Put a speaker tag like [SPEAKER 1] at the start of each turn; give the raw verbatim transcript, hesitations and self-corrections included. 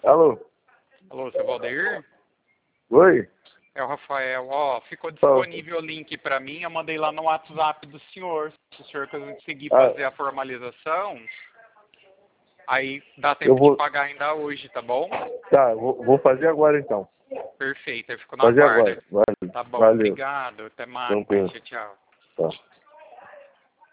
[SPEAKER 1] Alô?
[SPEAKER 2] Alô, seu Valdeir?
[SPEAKER 1] Oi?
[SPEAKER 2] É o Rafael. Ó, ficou disponível o link para mim, eu mandei lá no WhatsApp do senhor. Se o senhor conseguir
[SPEAKER 1] Ah.
[SPEAKER 2] fazer a formalização, aí dá
[SPEAKER 1] Eu
[SPEAKER 2] tempo
[SPEAKER 1] vou...
[SPEAKER 2] de pagar ainda hoje, tá bom?
[SPEAKER 1] Tá, vou, vou fazer agora então.
[SPEAKER 2] Perfeito, eu fico na
[SPEAKER 1] Fazer
[SPEAKER 2] guarda.
[SPEAKER 1] agora. Valeu.
[SPEAKER 2] Tá bom,
[SPEAKER 1] Valeu.
[SPEAKER 2] obrigado. Até mais.
[SPEAKER 1] Tranquilo.
[SPEAKER 2] Tchau, tchau.
[SPEAKER 1] Tá.